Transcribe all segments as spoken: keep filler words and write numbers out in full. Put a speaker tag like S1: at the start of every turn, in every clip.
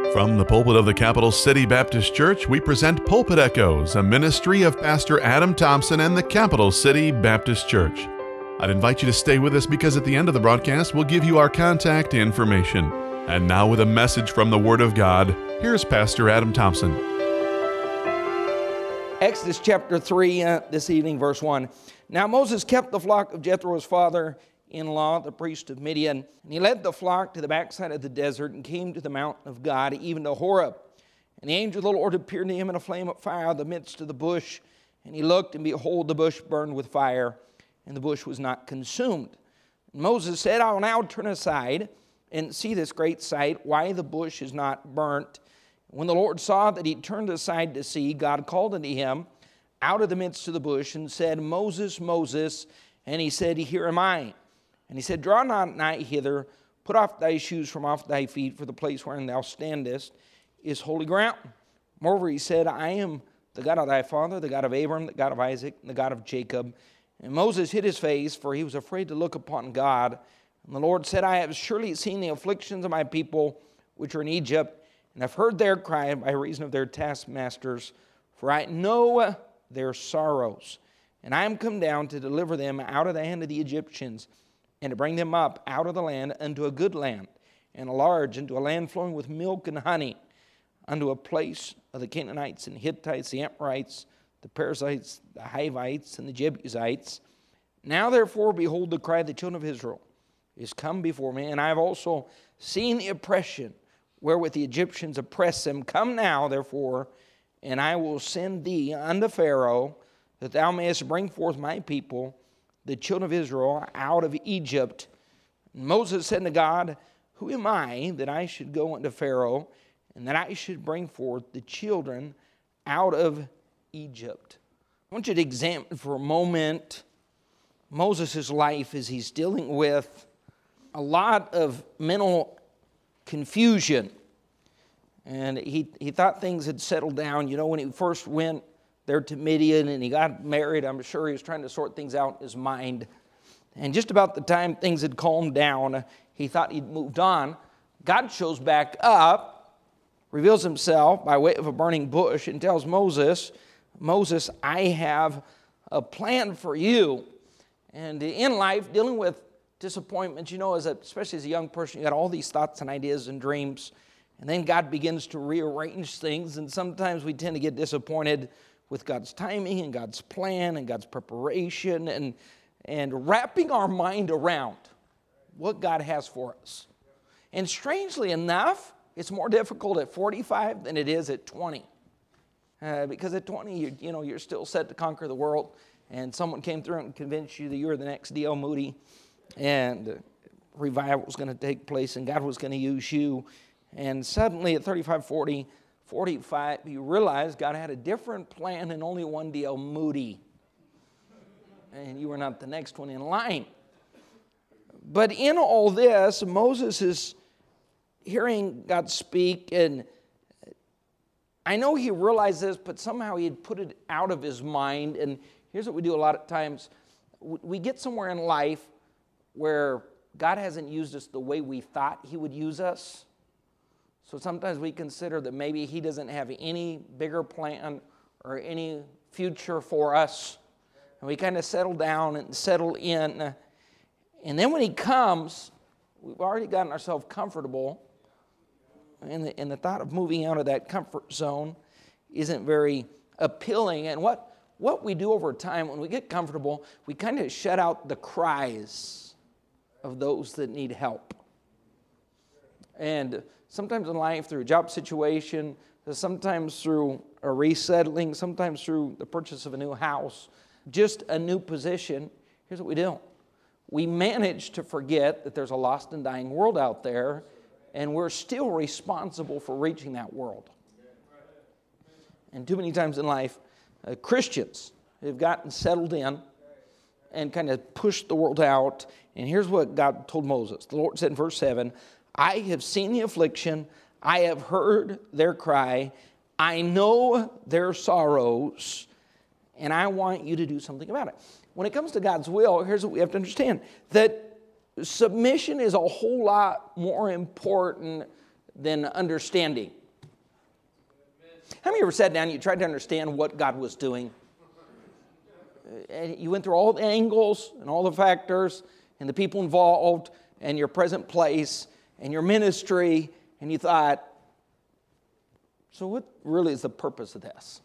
S1: From the pulpit of the Capital City Baptist Church, we present Pulpit Echoes, a ministry of Pastor Adam Thompson and the Capital City Baptist Church. I'd invite you to stay with us because at the end of the broadcast, we'll give you our contact information. And now with a message from the Word of God, here's Pastor Adam Thompson.
S2: Exodus chapter three, uh, this evening, verse one. Now Moses kept the flock of Jethro, his father-in-law, the priest of Midian, and he led the flock to the backside of the desert and came to the mountain of God, even to Horeb. And the angel of the Lord appeared to him in a flame of fire out of the midst of the bush. And he looked, and behold, the bush burned with fire, and the bush was not consumed. And Moses said, I will now turn aside and see this great sight, why the bush is not burnt. When the Lord saw that he turned aside to see, God called unto him out of the midst of the bush and said, Moses, Moses. And he said, Here am I. And he said, Draw not nigh hither, put off thy shoes from off thy feet, for the place wherein thou standest is holy ground. Moreover, he said, I am the God of thy father, the God of Abraham, the God of Isaac, and the God of Jacob. And Moses hid his face, for he was afraid to look upon God. And the Lord said, I have surely seen the afflictions of my people which are in Egypt, and have heard their cry by reason of their taskmasters, for I know their sorrows. And I am come down to deliver them out of the hand of the Egyptians, and to bring them up out of the land unto a good land, and a large, unto a land flowing with milk and honey, unto a place of the Canaanites and Hittites, the Amorites, the Perizzites, the Hivites, and the Jebusites. Now therefore, behold, the cry of the children of Israel is come before me, and I have also seen the oppression wherewith the Egyptians oppress them. Come now, therefore, and I will send thee unto Pharaoh, that thou mayest bring forth my people, the children of Israel, out of Egypt. And Moses said to God, Who am I that I should go unto Pharaoh, and that I should bring forth the children out of Egypt? I want you to examine for a moment Moses' life as he's dealing with a lot of mental confusion. And he, he thought things had settled down. You know, when he first went there to Midian and he got married, I'm sure he was trying to sort things out in his mind. And just about the time things had calmed down, he thought he'd moved on. God shows back up, reveals himself by way of a burning bush, and tells Moses, Moses, I have a plan for you. And in life, dealing with disappointments, you know, as a, especially as a young person, you got all these thoughts and ideas and dreams. And then God begins to rearrange things, and sometimes we tend to get disappointed with God's timing and God's plan and God's preparation and, and wrapping our mind around what God has for us. And strangely enough, it's more difficult at forty-five than it is at twenty. Uh, because at twenty, you, you know, you're still set to conquer the world, and someone came through and convinced you that you were the next D L Moody, and uh, revival was going to take place, and God was going to use you. And suddenly at thirty-five, forty, forty-five, you realize God had a different plan and only one D L Moody. And you were not the next one in line. But in all this, Moses is hearing God speak, and I know he realized this, but somehow he had put it out of his mind. And here's what we do a lot of times. We get somewhere in life where God hasn't used us the way we thought he would use us. So sometimes we consider that maybe he doesn't have any bigger plan or any future for us. And we kind of settle down and settle in. And then when he comes, we've already gotten ourselves comfortable. And the, and the thought of moving out of that comfort zone isn't very appealing. And what, what we do over time, when we get comfortable, we kind of shut out the cries of those that need help. And sometimes in life, through a job situation, sometimes through a resettling, sometimes through the purchase of a new house, just a new position, here's what we do. We manage to forget that there's a lost and dying world out there, and we're still responsible for reaching that world. And too many times in life, uh, Christians have gotten settled in and kind of pushed the world out. And here's what God told Moses. The Lord said in verse seven, I have seen the affliction, I have heard their cry, I know their sorrows, and I want you to do something about it. When it comes to God's will, here's what we have to understand, that submission is a whole lot more important than understanding. How many of you ever sat down and you tried to understand what God was doing? And you went through all the angles and all the factors and the people involved and your present place and your ministry, and you thought, so what really is the purpose of this?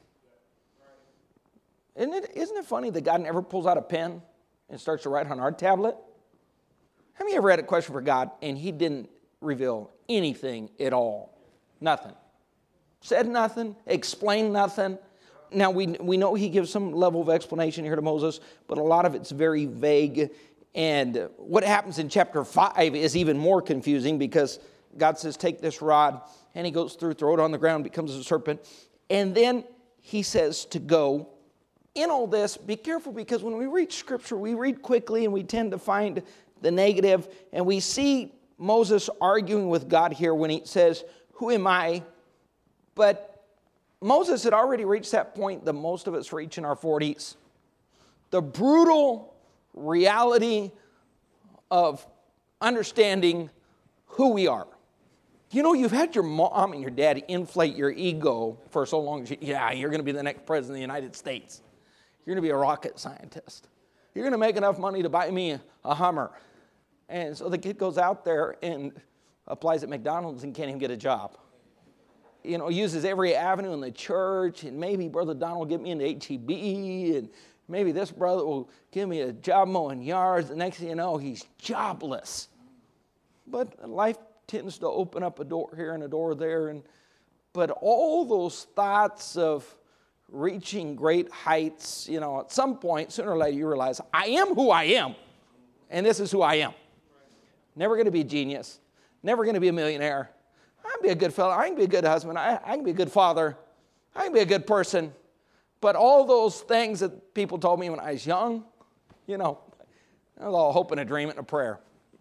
S2: Isn't it, isn't it funny that God never pulls out a pen and starts to write on our tablet? Have you ever had a question for God and he didn't reveal anything at all? Nothing. Said nothing, explained nothing. Now, we, we know he gives some level of explanation here to Moses, but a lot of it's very vague. And what happens in chapter five is even more confusing because God says, take this rod, and he goes through, throw it on the ground, becomes a serpent. And then he says to go. In all this, be careful, because when we read Scripture, we read quickly and we tend to find the negative. And we see Moses arguing with God here when he says, who am I? But Moses had already reached that point that most of us reach in our forties. The brutal reality of understanding who we are. You know, you've had your mom and your dad inflate your ego for so long. Yeah, you're going to be the next president of the United States. You're going to be a rocket scientist. You're going to make enough money to buy me a Hummer. And so the kid goes out there and applies at McDonald's and can't even get a job. You know, uses every avenue in the church, and maybe Brother Don will get me into H E B, and maybe this brother will give me a job mowing yards. The next thing you know, he's jobless. But life tends to open up a door here and a door there. And but all those thoughts of reaching great heights, you know, at some point, sooner or later, you realize, I am who I am, and this is who I am. Never going to be a genius. Never going to be a millionaire. I can be a good fellow. I can be a good husband. I, I can be a good father. I can be a good person. But all those things that people told me when I was young, you know, that was all hope and a dream and a prayer.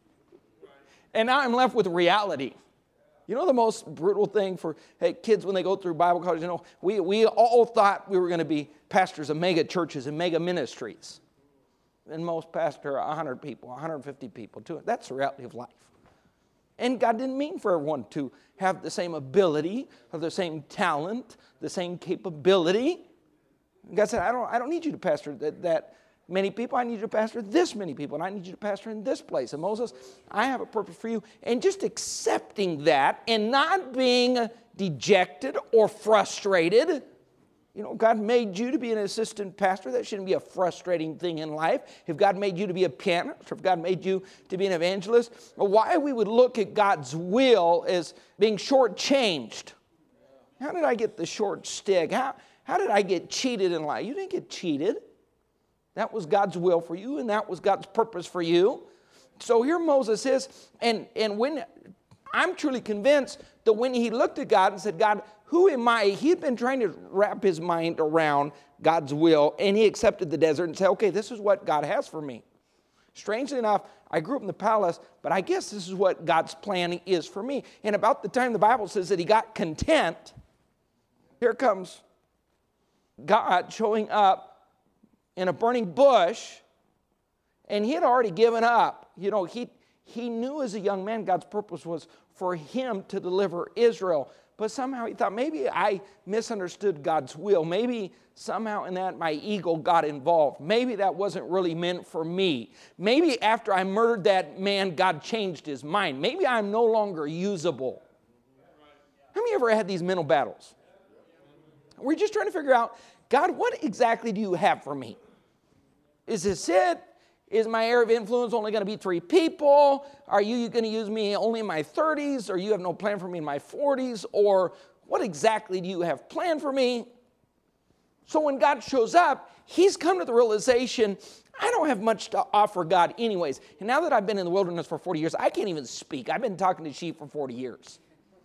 S2: And now I'm left with reality. You know the most brutal thing for hey, kids when they go through Bible college, you know, we, we all thought we were going to be pastors of mega churches and mega ministries. And most pastor one hundred people, one hundred fifty people, two hundred. That's the reality of life. And God didn't mean for everyone to have the same ability or the same talent, the same capability. God said, I don't, I don't need you to pastor that, that many people. I need you to pastor this many people, and I need you to pastor in this place. And Moses, I have a purpose for you. And just accepting that and not being dejected or frustrated. You know, God made you to be an assistant pastor. That shouldn't be a frustrating thing in life. If God made you to be a pianist, or if God made you to be an evangelist, why we would look at God's will as being shortchanged. How did I get the short stick? How, how did I get cheated in life? You didn't get cheated. That was God's will for you, and that was God's purpose for you. So here Moses is, and, and when I'm truly convinced that when he looked at God and said, God, who am I? He had been trying to wrap his mind around God's will, and he accepted the desert and said, okay, this is what God has for me. Strangely enough, I grew up in the palace, but I guess this is what God's plan is for me. And about the time the Bible says that he got content, here comes God showing up in a burning bush, and he had already given up. You know, he, he knew as a young man God's purpose was for him to deliver Israel. But somehow he thought, maybe I misunderstood God's will. Maybe somehow in that my ego got involved. Maybe that wasn't really meant for me. Maybe after I murdered that man, God changed his mind. Maybe I'm no longer usable. How many of you ever had these mental battles? We're just trying to figure out, God, what exactly do you have for me? Is this it? Is my area of influence only going to be three people? Are you going to use me only in my thirties? Or you have no plan for me in my forties? Or what exactly do you have planned for me? So when God shows up, he's come to the realization, I don't have much to offer God anyways. And now that I've been in the wilderness for forty years, I can't even speak. I've been talking to sheep for forty years.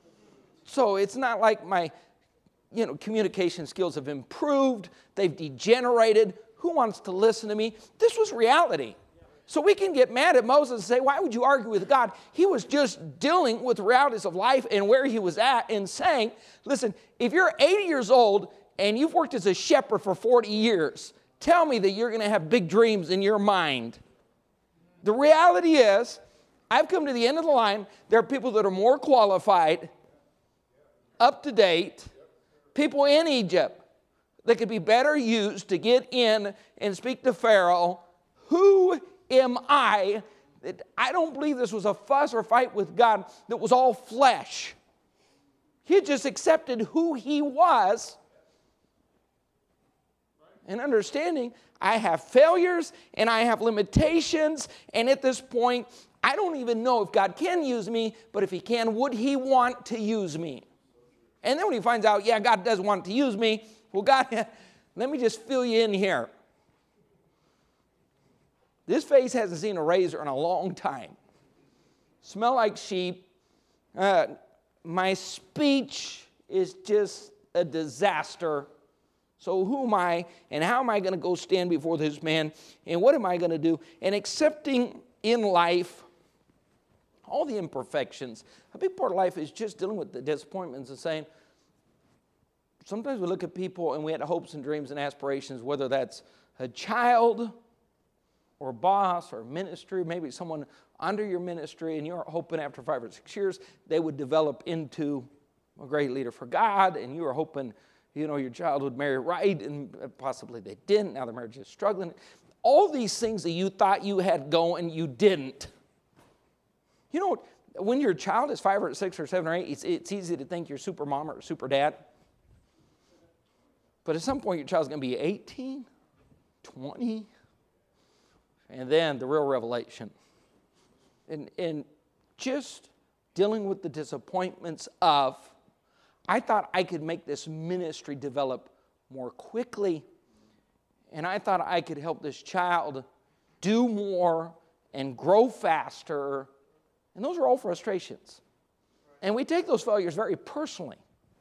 S2: So it's not like my you know, communication skills have improved. They've degenerated. Who wants to listen to me? This was reality. So we can get mad at Moses and say, why would you argue with God? He was just dealing with the realities of life and where he was at and saying, listen, if you're eighty years old and you've worked as a shepherd for forty years, tell me that you're going to have big dreams in your mind. The reality is, I've come to the end of the line. There are people that are more qualified up to date, people in Egypt that could be better used to get in and speak to Pharaoh, who am I? I don't believe this was a fuss or fight with God that was all flesh. He just accepted who he was and understanding I have failures and I have limitations, and at this point, I don't even know if God can use me, but if he can, would he want to use me? And then when he finds out, yeah, God does want to use me, well, God, let me just fill you in here. This face hasn't seen a razor in a long time. Smell like sheep. Uh, my speech is just a disaster. So who am I, and how am I going to go stand before this man, and what am I going to do? And accepting in life all the imperfections. A big part of life is just dealing with the disappointments and saying, sometimes we look at people and we had hopes and dreams and aspirations, whether that's a child or a boss or ministry, maybe someone under your ministry, and you're hoping after five or six years they would develop into a great leader for God, and you were hoping, you know, your child would marry right, and possibly they didn't. Now the marriage is struggling. All these things that you thought you had going, you didn't. You know, when your child is five or six or seven or eight, it's, it's easy to think you're super mom or super dad. But at some point, your child's going to be eighteen, twenty, and then the real revelation. And, and just dealing with the disappointments of, I thought I could make this ministry develop more quickly, and I thought I could help this child do more and grow faster, and those are all frustrations. And we take those failures very personally.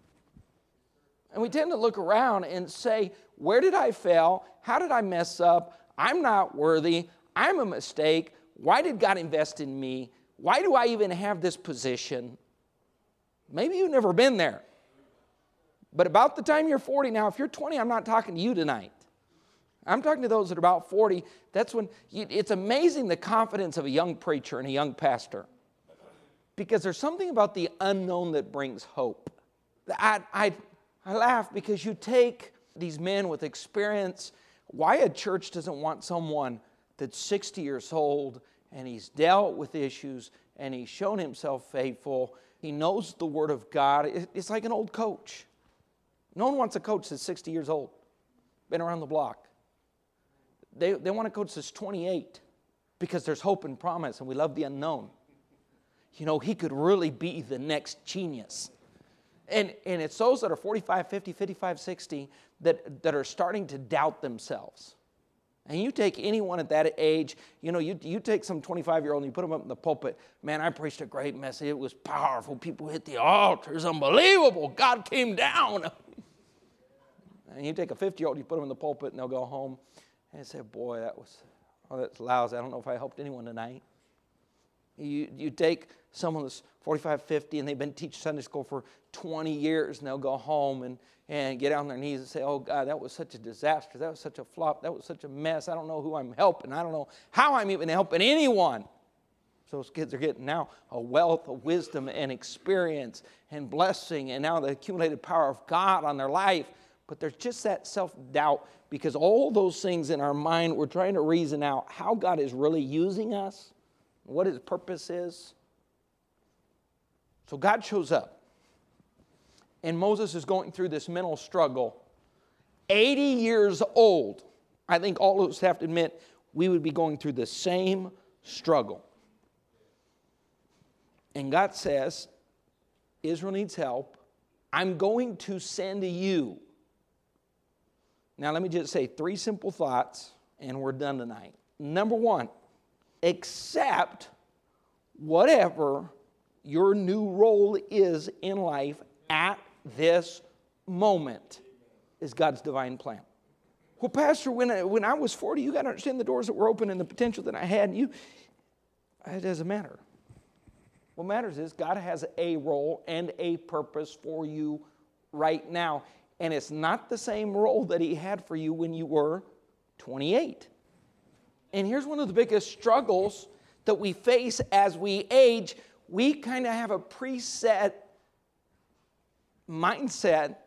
S2: And we tend to look around and say, where did I fail? How did I mess up? I'm not worthy. I'm a mistake. Why did God invest in me? Why do I even have this position? Maybe you've never been there. But about the time you're forty, now if you're twenty, I'm not talking to you tonight. I'm talking to those that are about forty. That's when, you, it's amazing the confidence of a young preacher and a young pastor. Because there's something about the unknown that brings hope. I, I, I laugh because you take these men with experience. Why a church doesn't want someone that's sixty years old and he's dealt with issues and he's shown himself faithful. He knows the Word of God. It's like an old coach. No one wants a coach that's sixty years old, been around the block. They, they want a coach that's twenty-eight because there's hope and promise, and we love the unknown. You know, he could really be the next genius. And, and it's those that are forty-five, fifty, fifty-five, sixty that, that are starting to doubt themselves. And you take anyone at that age, you know, you, you take some twenty-five-year-old and you put them up in the pulpit. Man, I preached a great message. It was powerful. People hit the altar. It's unbelievable. God came down. And you take a fifty-year-old, you put them in the pulpit, and they'll go home and say, boy, that was, oh, that's lousy. I don't know if I helped anyone tonight. You, you take someone that's forty-five, fifty, and they've been teaching Sunday school for twenty years, and they'll go home and, and get on their knees and say, oh, God, that was such a disaster. That was such a flop. That was such a mess. I don't know who I'm helping. I don't know how I'm even helping anyone. So those kids are getting now a wealth of wisdom and experience and blessing, and now the accumulated power of God on their life. But there's just that self-doubt because all those things in our mind, we're trying to reason out how God is really using us, what his purpose is. So God shows up. And Moses is going through this mental struggle. eighty years old. I think all of us have to admit we would be going through the same struggle. And God says, Israel needs help. I'm going to send you. Now let me just say three simple thoughts and we're done tonight. Number one, accept whatever your new role is in life at this moment is God's divine plan. Well, Pastor, when I, when I was forty, you got to understand the doors that were open and the potential that I had. And you, it doesn't matter. What matters is God has a role and a purpose for you right now. And it's not the same role that he had for you when you were twenty-eight. And here's one of the biggest struggles that we face as we age. We kind of have a preset mindset,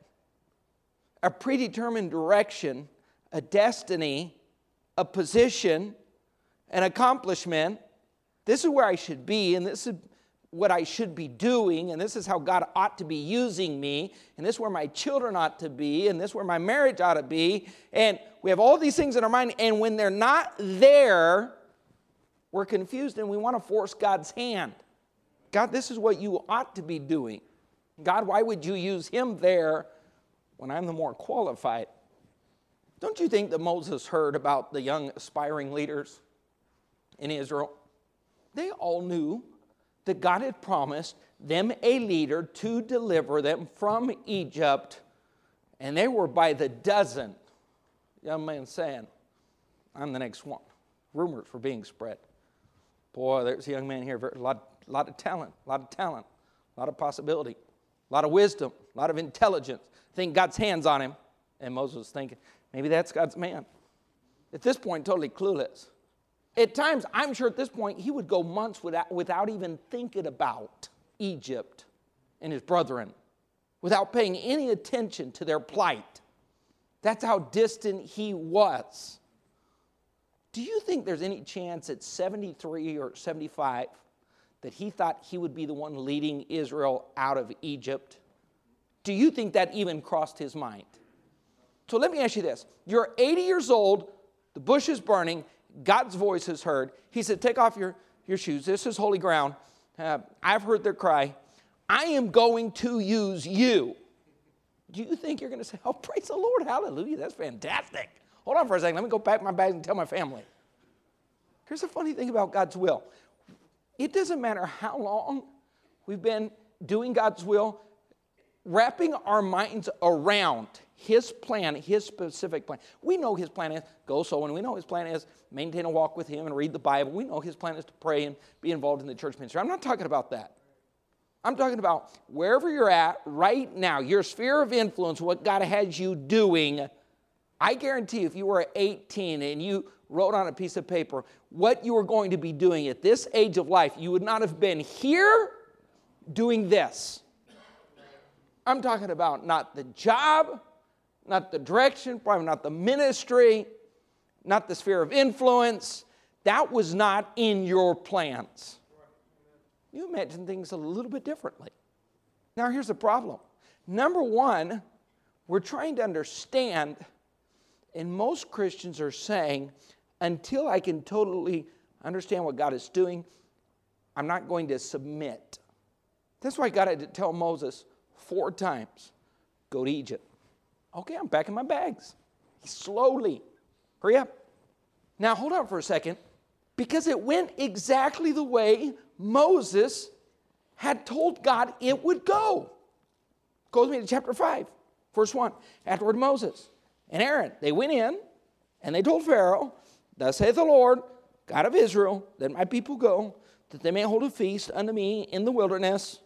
S2: a predetermined direction, a destiny, a position, an accomplishment. This is where I should be, and this is what I should be doing, and this is how God ought to be using me, and this is where my children ought to be, and this is where my marriage ought to be. And we have all these things in our mind, and when they're not there, we're confused and we want to force God's hand. God, this is what you ought to be doing. God, why would you use him there when I'm the more qualified? Don't you think that Moses heard about the young aspiring leaders in Israel? They all knew that God had promised them a leader to deliver them from Egypt, and they were by the dozen. Young man saying, I'm the next one. Rumors were being spread. Boy, there's a young man here, a lot, lot of talent, a lot of talent, a lot of possibility, a lot of wisdom, a lot of intelligence. I think God's hand's on him. And Moses was thinking, maybe that's God's man. At this point, totally clueless. At times, I'm sure at this point, he would go months without, without even thinking about Egypt and his brethren, without paying any attention to their plight. That's how distant he was. Do you think there's any chance at seventy-three or seventy-five that he thought he would be the one leading Israel out of Egypt? Do you think that even crossed his mind? So let me ask you this. You're eighty years old, the bush is burning, God's voice is heard. He said, take off your, your shoes. This is holy ground. Uh, I've heard their cry. I am going to use you. Do you think you're going to say, oh, praise the Lord, hallelujah, that's fantastic. Hold on for a second. Let me go pack my bags and tell my family. Here's the funny thing about God's will. It doesn't matter how long we've been doing God's will, wrapping our minds around his plan, his specific plan. We know his plan is go so, and we know his plan is maintain a walk with him and read the Bible. We know his plan is to pray and be involved in the church ministry. I'm not talking about that. I'm talking about wherever you're at right now, your sphere of influence, what God has you doing. I guarantee if you were eighteen and you wrote on a piece of paper what you were going to be doing at this age of life, you would not have been here doing this. I'm talking about not the job, not the direction, probably not the ministry, not the sphere of influence. That was not in your plans. You imagine things a little bit differently. Now here's the problem. Number one, we're trying to understand, and most Christians are saying, until I can totally understand what God is doing, I'm not going to submit. That's why God had to tell Moses four times, go to Egypt. Okay, I'm packing my bags. Slowly. Hurry up. Now, hold on for a second. Because it went exactly the way Moses had told God it would go. Go with me to chapter five, verse one. Afterward, Moses and Aaron, they went in, and they told Pharaoh, thus saith the Lord, God of Israel, let my people go, that they may hold a feast unto me in the wilderness.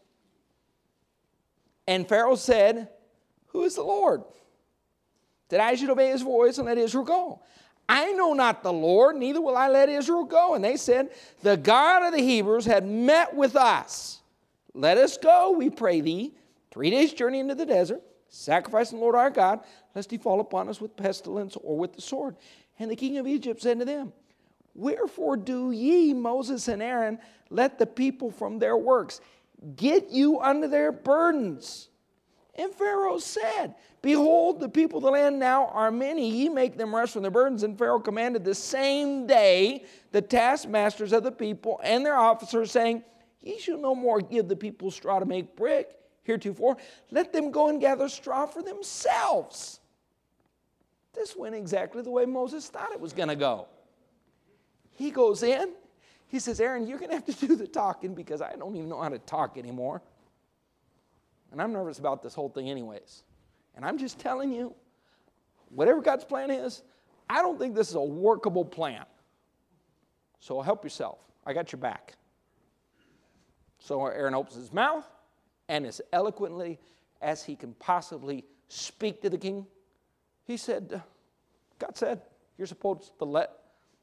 S2: And Pharaoh said, who is the Lord, that I should obey his voice and let Israel go? I know not the Lord, neither will I let Israel go. And they said, the God of the Hebrews had met with us. Let us go, we pray thee, three days' journey into the desert, sacrifice to the Lord our God, lest he fall upon us with pestilence or with the sword. And the king of Egypt said to them, wherefore do ye, Moses and Aaron, let the people from their works get you under their burdens? And Pharaoh said, behold, the people of the land now are many. Ye make them rest from their burdens. And Pharaoh commanded the same day the taskmasters of the people and their officers, saying, ye shall no more give the people straw to make brick heretofore. Let them go and gather straw for themselves. This went exactly the way Moses thought it was going to go. He goes in. He says, Aaron, you're going to have to do the talking because I don't even know how to talk anymore. And I'm nervous about this whole thing anyways. And I'm just telling you, whatever God's plan is, I don't think this is a workable plan. So help yourself. I got your back. So Aaron opens his mouth, and as eloquently as he can possibly speak to the king, he said, God said, you're supposed to let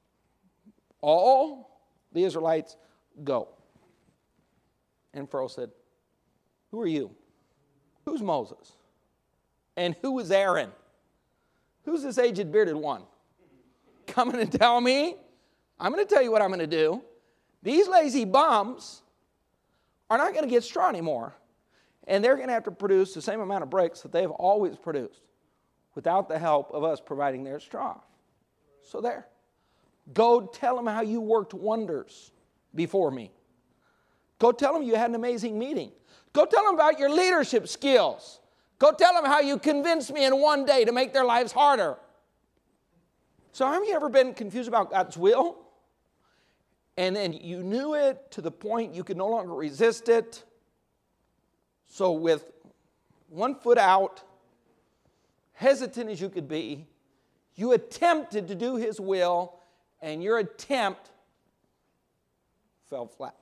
S2: all the Israelites go. And Pharaoh said, who are you? Who's Moses? And who is Aaron? Who's this aged bearded one? Coming and tell me? I'm going to tell you what I'm going to do. These lazy bums are not going to get straw anymore. And they're going to have to produce the same amount of bricks that they've always produced without the help of us providing their straw. So there. Go tell them how you worked wonders before me. Go tell them you had an amazing meeting. Go tell them about your leadership skills. Go tell them how you convinced me in one day to make their lives harder. So have you ever been confused about God's will? And then you knew it to the point you could no longer resist it. So with one foot out, hesitant as you could be, you attempted to do His will, and your attempt fell flat.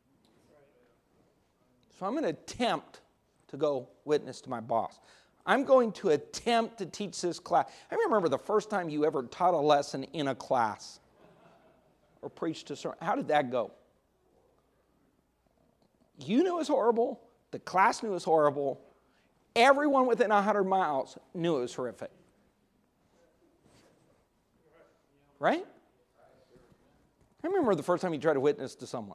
S2: So I'm going to attempt to go witness to my boss. I'm going to attempt to teach this class. I remember the first time you ever taught a lesson in a class or preached a sermon. How did that go? You knew it was horrible. The class knew it was horrible. Everyone within one hundred miles knew it was horrific. Right? I remember the first time you tried to witness to someone.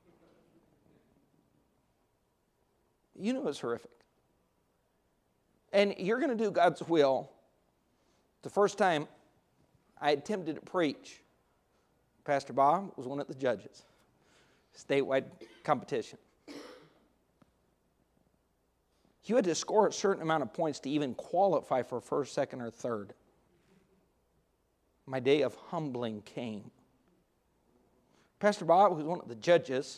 S2: You knew it was horrific. And you're going to do God's will. The first time I attempted to preach, Pastor Bob was one of the judges. Statewide competition. You had to score a certain amount of points to even qualify for first, second, or third. My day of humbling came. Pastor Bob, who was one of the judges,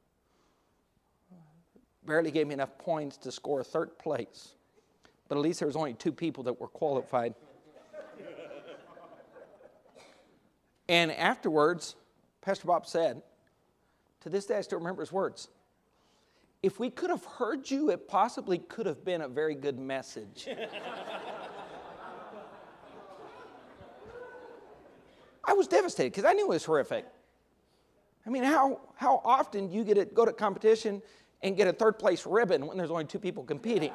S2: barely gave me enough points to score third place. But at least there was only two people that were qualified. And afterwards, Pastor Bob said, to this day I still remember his words, if we could have heard you, it possibly could have been a very good message. I was devastated because I knew it was horrific. I mean, how, how often do you get to go to competition and get a third place ribbon when there's only two people competing?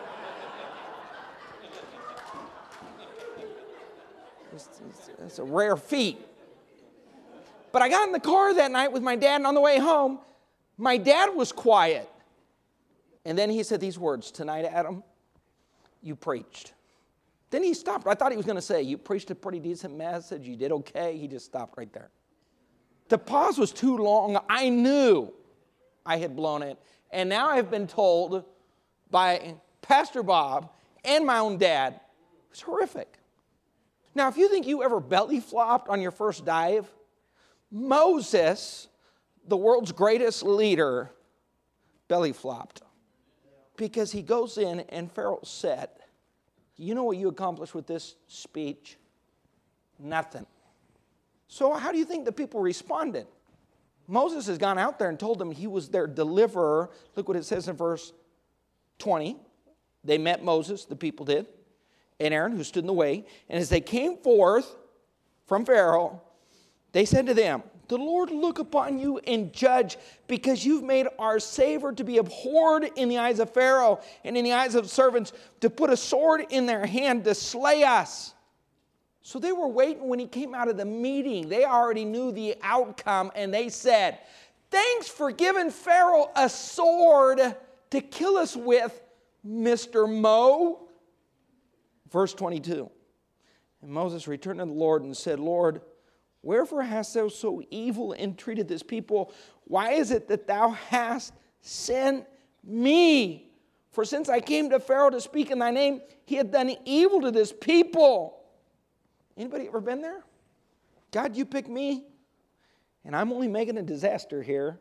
S2: It's, it's, it's a rare feat. But I got in the car that night with my dad, and on the way home, my dad was quiet. And then he said these words, tonight, Adam, you preached. Then he stopped. I thought he was going to say, you preached a pretty decent message. You did okay. He just stopped right there. The pause was too long. I knew I had blown it. And now I've been told by Pastor Bob and my own dad, it's horrific. Now, if you think you ever belly flopped on your first dive, Moses, the world's greatest leader, belly flopped. Because he goes in and Pharaoh said, you know what you accomplished with this speech? Nothing. So how do you think the people responded? Moses has gone out there and told them he was their deliverer. Look what it says in verse twenty. They met Moses, the people did, and Aaron, who stood in the way. And as they came forth from Pharaoh, they said to them, the Lord look upon you and judge, because you've made our Savior to be abhorred in the eyes of Pharaoh and in the eyes of servants, to put a sword in their hand to slay us. So they were waiting when he came out of the meeting. They already knew the outcome, and they said, thanks for giving Pharaoh a sword to kill us with, Mister Mo. Verse twenty-two. And Moses returned to the Lord and said, Lord, wherefore hast thou so evil entreated this people? Why is it that thou hast sent me? For since I came to Pharaoh to speak in thy name, he hath done evil to this people. Anybody ever been there? God, you picked me, and I'm only making a disaster here.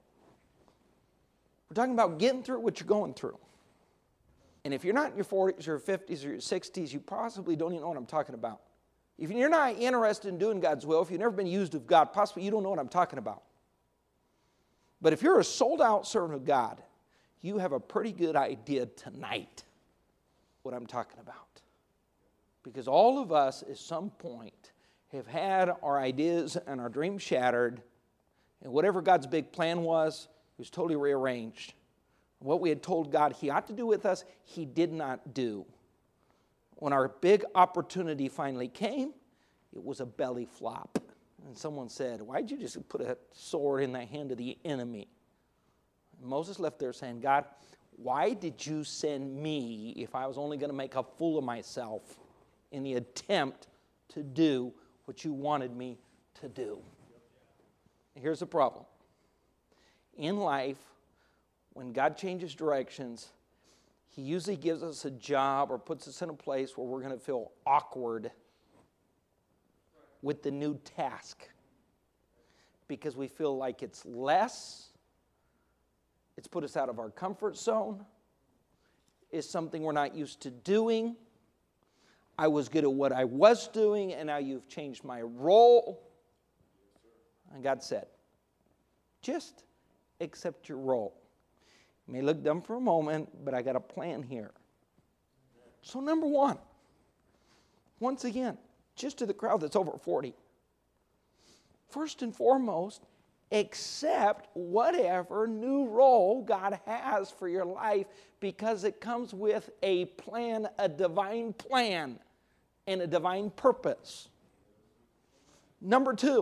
S2: We're talking about getting through what you're going through. And if you're not in your forties or fifties or your sixties, you possibly don't even know what I'm talking about. If you're not interested in doing God's will, if you've never been used of God, possibly you don't know what I'm talking about. But if you're a sold-out servant of God, you have a pretty good idea tonight what I'm talking about. Because all of us at some point have had our ideas and our dreams shattered, and whatever God's big plan was, was totally rearranged What we had told God he ought to do with us, he did not do. When our big opportunity finally came, it was a belly flop. And someone said, why'd you just put a sword in the hand of the enemy? And Moses left there saying, God, why did you send me if I was only going to make a fool of myself in the attempt to do what you wanted me to do? Here's the problem. In life, when God changes directions, he usually gives us a job or puts us in a place where we're going to feel awkward with the new task because we feel like it's less, it's put us out of our comfort zone, it's something we're not used to doing. I was good at what I was doing, and now you've changed my role. And God said, just accept your role. It may look dumb for a moment, but I got a plan here. So number one, once again, just to the crowd that's over forty, first and foremost, accept whatever new role God has for your life because it comes with a plan, a divine plan, and a divine purpose. Number two,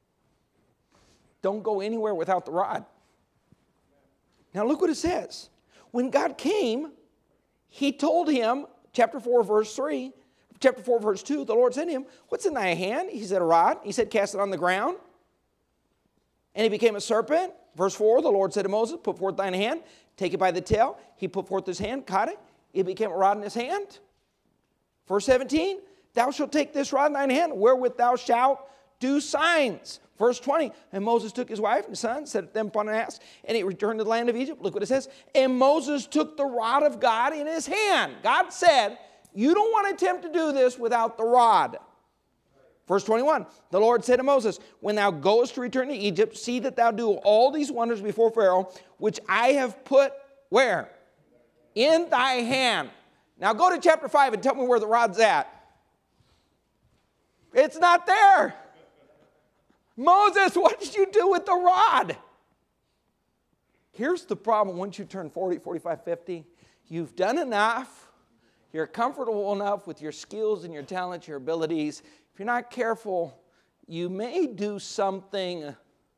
S2: don't go anywhere without the rod. Now look what it says. When God came, he told him, chapter four, verse three, chapter four, verse two, the Lord said to him, what's in thy hand? He said, a rod. He said, cast it on the ground. And he became a serpent. Verse four, the Lord said to Moses, put forth thine hand, take it by the tail. He put forth his hand, caught it. It became a rod in his hand. Verse seventeen, thou shalt take this rod in thine hand, wherewith thou shalt do signs. Verse twenty, and Moses took his wife and his son, set them upon an ass, and he returned to the land of Egypt. Look what it says. And Moses took the rod of God in his hand. God said, you don't want to attempt to do this without the rod. Verse twenty-one, the Lord said to Moses, when thou goest to return to Egypt, see that thou do all these wonders before Pharaoh, which I have put, where? In thy hand. Now go to chapter five and tell me where the rod's at. It's not there. Moses, what did you do with the rod? Here's the problem. Once you turn forty, forty-five, fifty, you've done enough. You're comfortable enough with your skills and your talents, your abilities. If you're not careful, you may do something,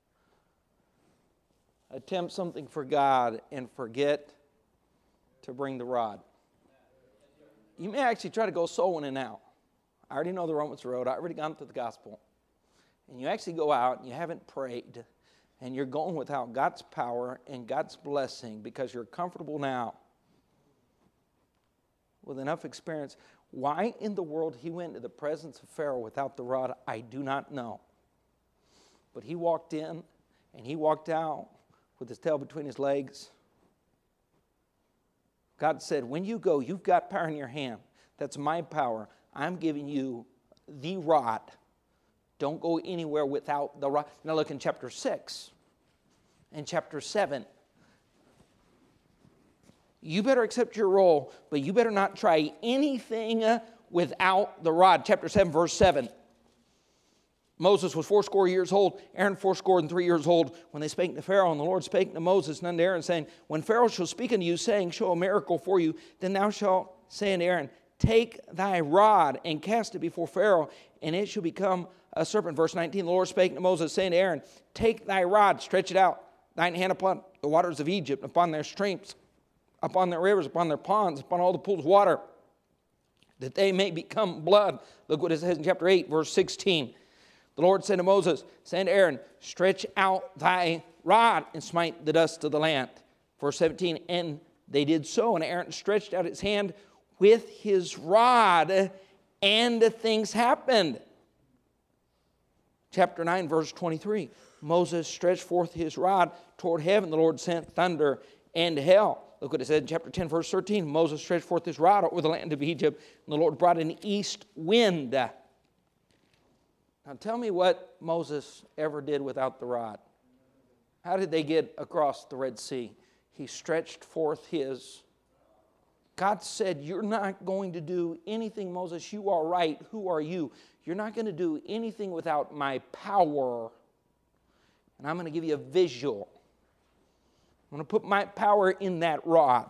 S2: attempt something for God and forget to bring the rod. You may actually try to go soul winning now. I already know the Romans road. I already gone through the gospel. And you actually go out and you haven't prayed and you're going without God's power and God's blessing because you're comfortable now with enough experience. Why in the world he went into the presence of Pharaoh without the rod, I do not know. But he walked in and he walked out with his tail between his legs. God said, when you go, you've got power in your hand. That's my power. I'm giving you the rod. Don't go anywhere without the rod. Now look in chapter six and chapter seven. You better accept your role, but you better not try anything without the rod. Chapter seven, verse seven. Moses was fourscore years old, Aaron fourscore and three years old, when they spake to Pharaoh, and the Lord spake to Moses and unto Aaron, saying, when Pharaoh shall speak unto you, saying, show a miracle for you, then thou shalt say unto Aaron, take thy rod and cast it before Pharaoh, and it shall become a serpent. Verse nineteen, the Lord spake to Moses, saying to Aaron, take thy rod, stretch it out, thine hand upon the waters of Egypt, upon their streams, upon their rivers, upon their ponds, upon all the pools of water, that they may become blood. Look what it says in chapter eight, verse sixteen. The Lord said to Moses, saying to Aaron, stretch out thy rod and smite the dust of the land. Verse seventeen, and they did so, and Aaron stretched out his hand with his rod, and things happened. Chapter nine, verse twenty-three, Moses stretched forth his rod toward heaven. The Lord sent thunder and hail. Look what it said in chapter ten, verse thirteen. Moses stretched forth his rod over the land of Egypt, and the Lord brought an east wind. Now tell me what Moses ever did without the rod. How did they get across the Red Sea? He stretched forth his. God said, you're not going to do anything, Moses. You are right. Who are you? You're not going to do anything without my power. And I'm going to give you a visual. I'm going to put my power in that rod.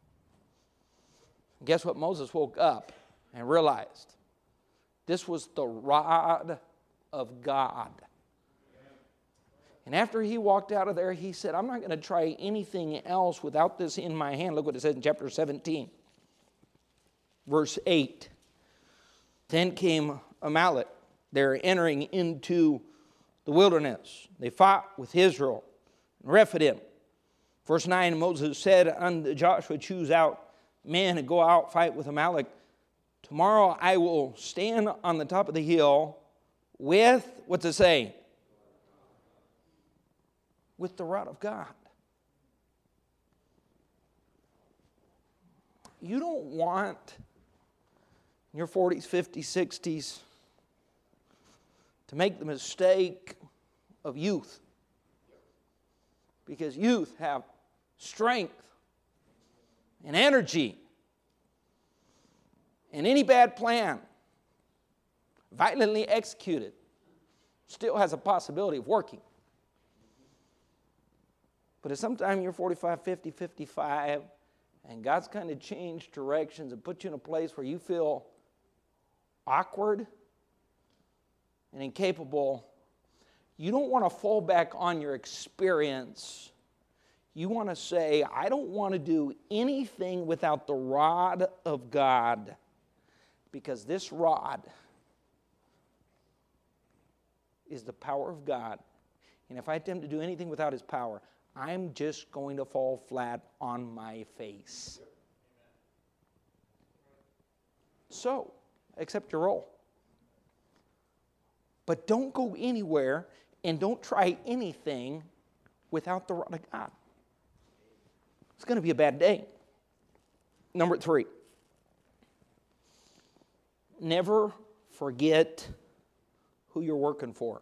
S2: And guess what? Moses woke up and realized this was the rod of God. And after he walked out of there, he said, I'm not going to try anything else without this in my hand. Look what it says in chapter seventeen, verse eight. Then came Amalek. They're entering into the wilderness. They fought with Israel and Rephidim. Verse nine, Moses said unto Joshua, choose out men and go out, fight with Amalek. Tomorrow I will stand on the top of the hill with, what's it say? With the rod of God. You don't want in your forties, fifties, sixties to make the mistake of youth. Because youth have strength and energy. And any bad plan, violently executed, still has a possibility of working. But if sometime you're forty-five, fifty, fifty-five, and God's kind of changed directions and put you in a place where you feel awkward and incapable, you don't want to fall back on your experience. You want to say, I don't want to do anything without the rod of God, because this rod is the power of God. And if I attempt to do anything without his power, I'm just going to fall flat on my face. So, accept your role. But don't go anywhere and don't try anything without the rod of God. It's going to be a bad day. Number three. Never forget who you're working for.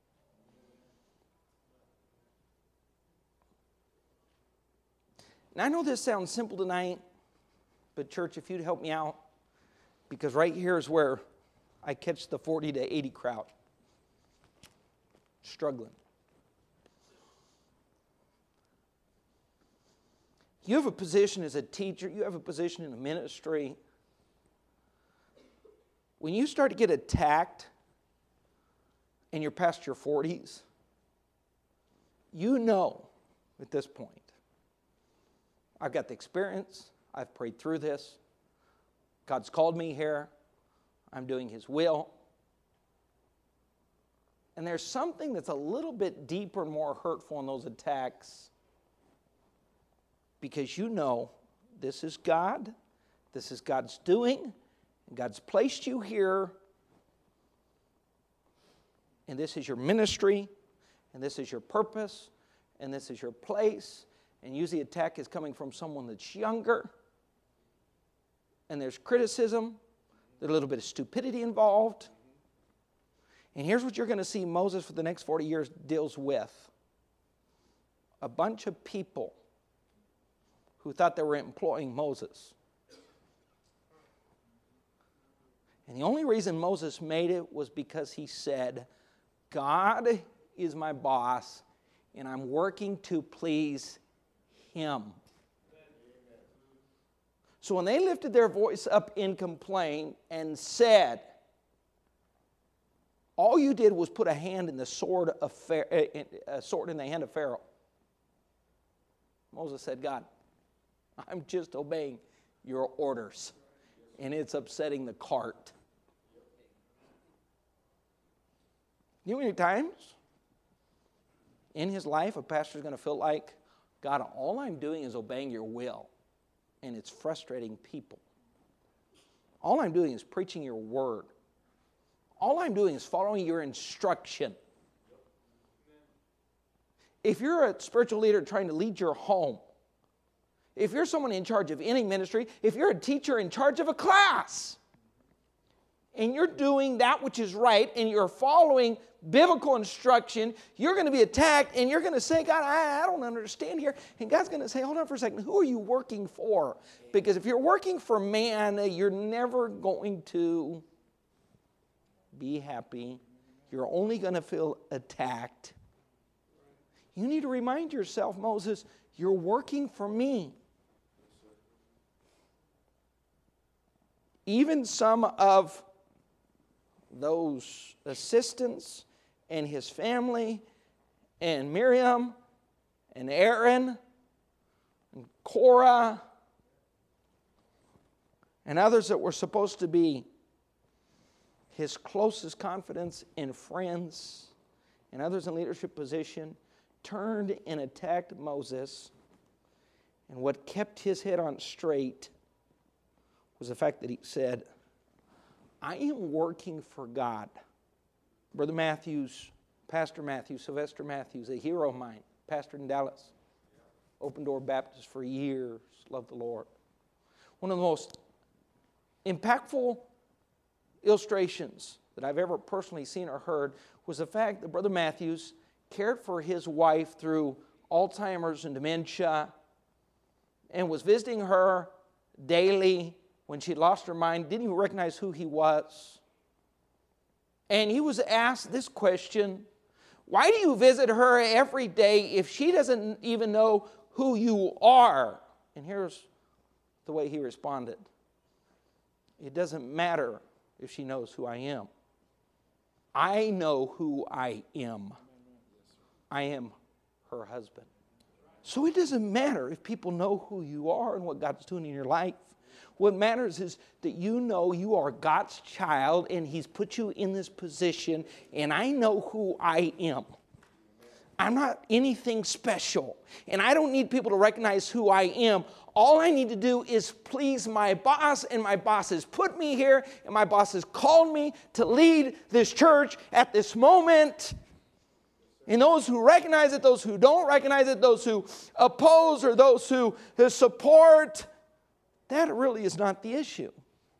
S2: Now, I know this sounds simple tonight, but church, if you'd help me out, because right here is where I catch the forty to eighty crowd struggling. You have a position as a teacher, you have a position in a ministry. When you start to get attacked and you're past your forties, you know at this point, I've got the experience, I've prayed through this, God's called me here, I'm doing his will. And there's something that's a little bit deeper and more hurtful in those attacks, because you know this is God, this is God's doing, and God's placed you here, and this is your ministry, and this is your purpose, and this is your place. And usually attack is coming from someone that's younger, and there's criticism, there's a little bit of stupidity involved. And here's what you're going to see Moses for the next forty years deals with. A bunch of people who thought they were employing Moses. And the only reason Moses made it was because he said, God is my boss, and I'm working to please him. So when they lifted their voice up in complaint and said, all you did was put a hand in the sword of Pharaoh, a sword in the hand of Pharaoh. Moses said, God, I'm just obeying your orders, and it's upsetting the cart. You know how many times in his life a pastor's going to feel like, God, all I'm doing is obeying your will, and it's frustrating people. All I'm doing is preaching your word. All I'm doing is following your instruction. If you're a spiritual leader trying to lead your home, if you're someone in charge of any ministry, if you're a teacher in charge of a class, and you're doing that which is right, and you're following biblical instruction, you're going to be attacked, and you're going to say, God, I, I don't understand here. And God's going to say, hold on for a second, who are you working for? Because if you're working for man, you're never going to be happy. You're only going to feel attacked. You need to remind yourself, Moses, You're working for me. Even some of those assistants and his family and Miriam and Aaron and Korah and others that were supposed to be his closest confidants and friends and others in leadership position turned and attacked Moses. And what kept his head on straight was the fact that he said, I am working for God. Brother Matthews, Pastor Matthews, Sylvester Matthews, a hero of mine, pastor in Dallas, Open Door Baptist for years, loved the Lord. One of the most impactful illustrations that I've ever personally seen or heard was the fact that Brother Matthews cared for his wife through Alzheimer's and dementia and was visiting her daily when she lost her mind, didn't even recognize who he was. And he was asked this question, why do you visit her every day if she doesn't even know who you are? And here's the way he responded. It doesn't matter if she knows who I am. I know who I am. I am her husband. So it doesn't matter if people know who you are and what God's doing in your life. What matters is that you know you are God's child and He's put you in this position, and I know who I am. I'm not anything special, and I don't need people to recognize who I am. All I need to do is please my boss, and my boss has put me here, and my boss has called me to lead this church at this moment. And those who recognize it, those who don't recognize it, those who oppose or those who support, that really is not the issue.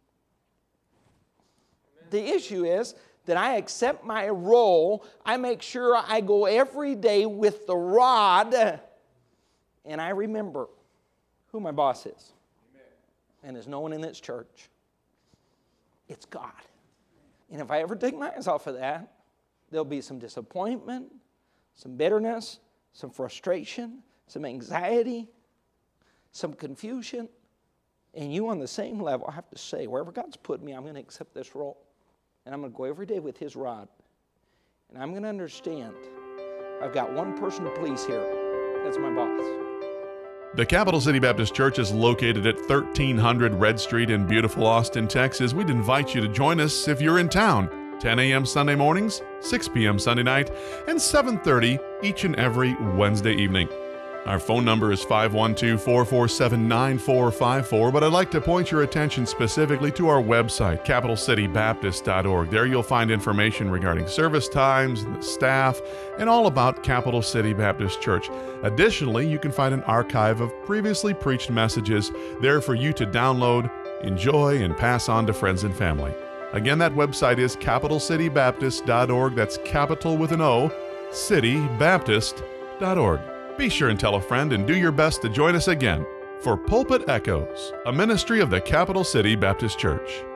S2: The issue is that I accept my role. I make sure I go every day with the rod, and I remember who my boss is. And there's no one in this church. It's God. And if I ever take my eyes off of that, there'll be some disappointment, some bitterness, some frustration, some anxiety, some confusion. And you on the same level, I have to say, wherever God's put me, I'm going to accept this role. And I'm going to go every day with His rod. And I'm going to understand I've got one person to please here. That's my boss.
S1: The Capital City Baptist Church is located at thirteen hundred Red Street in beautiful Austin, Texas. We'd invite you to join us if you're in town. ten a.m. Sunday mornings, six p.m. Sunday night, and seven thirty each and every Wednesday evening. Our phone number is five one two, four four seven, nine four five four, but I'd like to point your attention specifically to our website, capital city baptist dot org. There you'll find information regarding service times, the staff, and all about Capital City Baptist Church. Additionally, you can find an archive of previously preached messages there for you to download, enjoy, and pass on to friends and family. Again, that website is capital city baptist dot org. That's capital with an O, city baptist dot org. Be sure and tell a friend and do your best to join us again for Pulpit Echoes, a ministry of the Capital City Baptist Church.